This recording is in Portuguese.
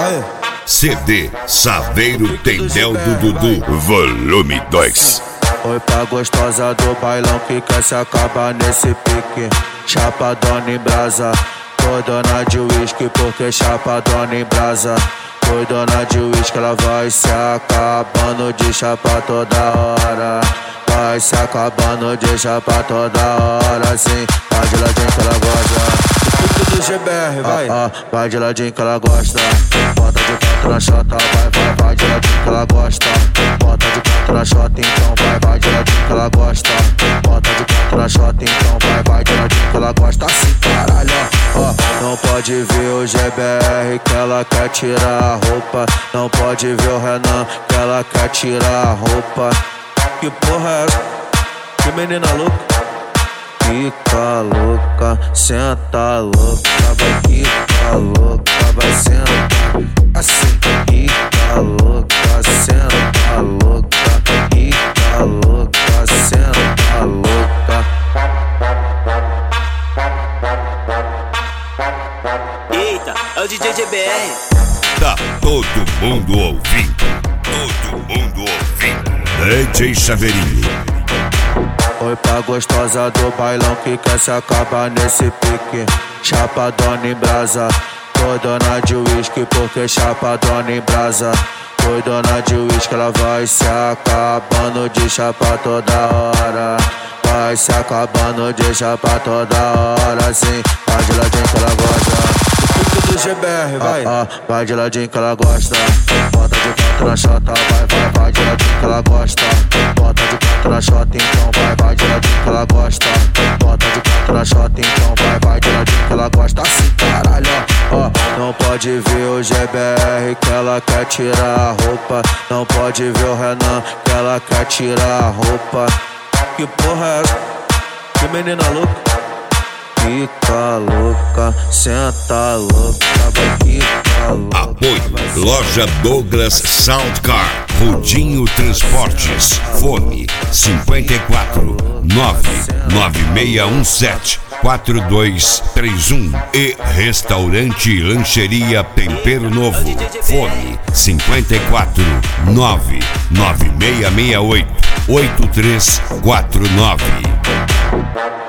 Vai. CD Saveiro Tendel do Dudu, volume 2. Oi pra gostosa do bailão que quer se acabar nesse pique. Chapadona em brasa, foi dona de uísque porque chapadona em brasa. Foi dona de uísque, ela vai se acabando de chapa toda hora. Vai se acabando de chapa toda hora, sim. Vai de ladinho que ela gosta. Tudo do GBR, vai. Vai de ladinho que ela gosta. Bota de quatro na chota, vai de ladinho que ela gosta. Bota de quatro na chota, então vai de ladinho que ela gosta. Bota de quatro na chota, então vai de ladinho que ela gosta. Assim, caralho, ó. Não pode ver o GBR que ela quer tirar a roupa. Não pode ver o Renan que ela quer tirar a roupa. Que porra é essa? Que menina louca. Fica louca, senta louca, vai ficar louca, vai sentar assim. Fica louca, senta louca, fica louca, senta louca. Eita, é o DJ GBR. Tá todo mundo ouvindo, todo mundo ouvindo. DJ Saveirinho. Oi pra gostosa do bailão que quer se acabar nesse pique. Chapadona em brasa, foi dona de uísque porque chapadona em brasa. Foi dona de uísque, ela vai se acabando de chapa toda hora. Vai se acabando de chapa toda hora, sim. Vai de ladinho que ela gosta. Tudo do GBR, vai. Vai de ladinho que ela gosta. Bota de quatro na chota, vai de ladinho que ela gosta. Bota de quatro na chota, então vai de ladinho que ela gosta. Bota de quatro na chota, então vai de ladinho que ela gosta. Assim, caralho, ó. Não pode ver o GBR que ela quer tirar a roupa. Não pode ver o Renan que ela quer tirar a roupa. Que porra é essa? Que menina louca. Fica louca, senta louca, vai ficar louca. Apoio Loja Douglas Soundcar, Rudinho Transportes, fone 54 99617 4231 e Restaurante e Lancheria Tempero Novo, fone 54 99668 8349.